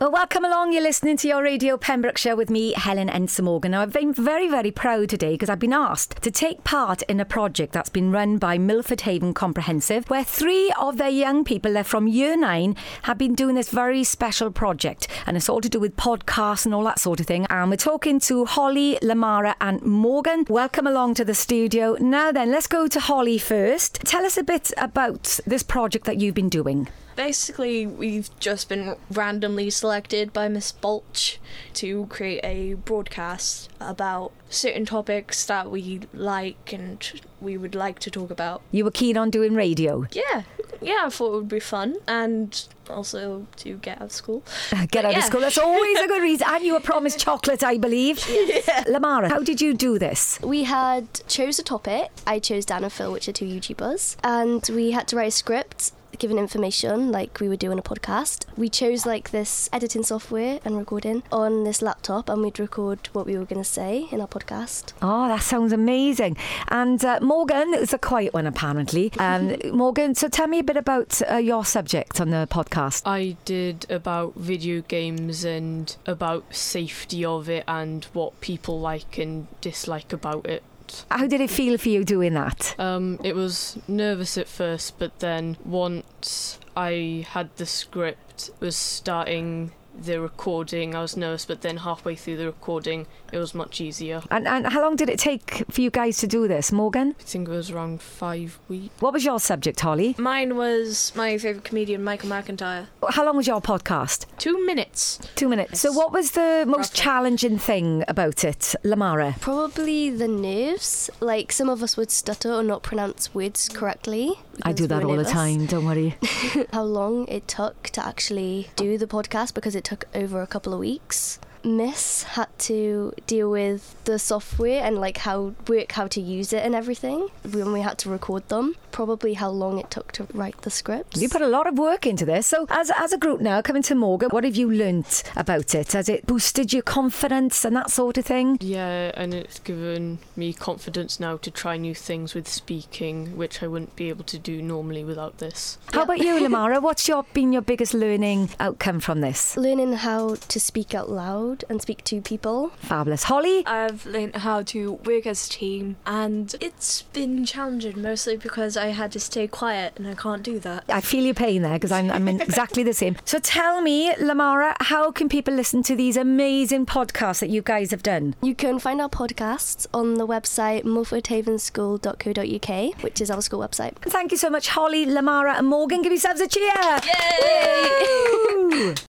Well, welcome along. You're listening to your Radio Pembrokeshire with me, Helen Ensom Morgan. Now, I've been very, very proud today because I've been asked to take part in a project that's been run by Milford Haven Comprehensive, where 3 of their young people, they're from Year 9, have been doing this very special project. And it's all to do with podcasts and all that sort of thing. And we're talking to Holly, Lamara and Morgan. Welcome along to the studio. Now then, let's go to Holly first. Tell us a bit about this project that you've been doing. Basically, we've just been randomly selected by Miss Balch to create a broadcast about certain topics that we like and we would like to talk about. You were keen on doing radio? Yeah, I thought it would be fun, and also to get out of school. Get out of school, that's always a good reason. And you were promised chocolate, I believe. Yeah. Lamara, how did you do this? We had chose a topic. I chose Dan and Phil, which are 2 YouTubers, and we had to write a script given information like we would do in a podcast. We chose like this editing software and recording on this laptop, and we'd record what we were going to say in our podcast. Oh, that sounds amazing. And Morgan is a quiet one apparently. Morgan, so tell me a bit about your subject on the podcast. I did about video games and about safety of it and what people like and dislike about it. How did it feel for you doing that? It was nervous at first, but then once I had the script, was starting the recording, I was nervous, but then halfway through the recording it was much easier. And how long did it take for you guys to do this, Morgan? I think it was around 5 weeks. What was your subject, Holly? Mine was my favourite comedian, Michael McIntyre. How long was your podcast? 2 minutes. 2 minutes. So what was the most challenging thing about it, Lamara? Probably the nerves. Like, some of us would stutter or not pronounce words correctly. I do that all the time, don't worry. How long it took to actually do the podcast, because it took over a couple of weeks. Miss had to deal with the software and like how to use it and everything when we had to record them. Probably how long it took to write the scripts. You put a lot of work into this. So as a group now, coming to Morgan, what have you learnt about it? Has it boosted your confidence and that sort of thing? Yeah, and it's given me confidence now to try new things with speaking, which I wouldn't be able to do normally without this. How about you, Lamara? What's been your biggest learning outcome from this? Learning how to speak out loud and speak to people. Fabulous. Holly? I've learned how to work as a team, and it's been challenging mostly because I had to stay quiet and I can't do that. I feel your pain there because I'm in exactly the same. So tell me, Lamara, how can people listen to these amazing podcasts that you guys have done? You can find our podcasts on the website milfordhavenschool.co.uk, which is our school website. Thank you so much, Holly, Lamara and Morgan. Give yourselves a cheer. Yay! Woo!